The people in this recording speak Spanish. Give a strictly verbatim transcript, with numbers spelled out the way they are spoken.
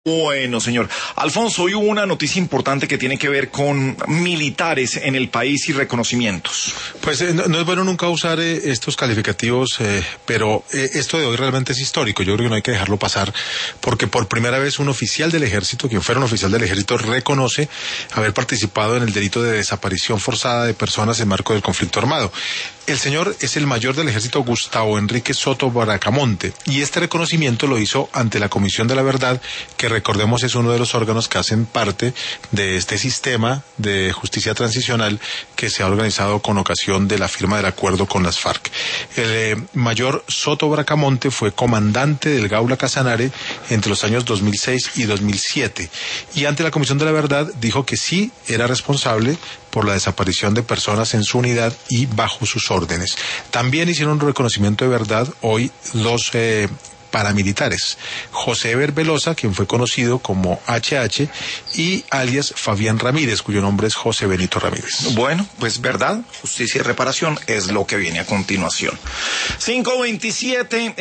Bueno, señor Alfonso, hoy hubo una noticia importante que tiene que ver con militares en el país y reconocimientos. Pues eh, no, no es bueno nunca usar eh, estos calificativos, eh, pero eh, esto de hoy realmente es histórico. Yo creo que no hay que dejarlo pasar, porque por primera vez un oficial del ejército, quien fuera un oficial del ejército, reconoce haber participado en el delito de desaparición forzada de personas en marco del conflicto armado. El señor es el mayor del ejército, Gustavo Enrique Soto Bracamonte, y este reconocimiento lo hizo ante la Comisión de la Verdad, que recordemos es uno de los órganos que hacen parte de este sistema de justicia transicional que se ha organizado con ocasión de la firma del acuerdo con las FARC. El eh, mayor Soto Bracamonte fue comandante del Gaula Casanare entre los años dos mil seis y dos mil siete, y ante la Comisión de la Verdad dijo que sí era responsable por la desaparición de personas en su unidad y bajo sus órdenes. También hicieron un reconocimiento de verdad hoy dos eh, paramilitares, José Eber Velosa, quien fue conocido como H H, y alias Fabián Ramírez, cuyo nombre es José Benito Ramírez. Bueno, pues verdad, justicia y reparación es lo que viene a continuación. cinco veintisiete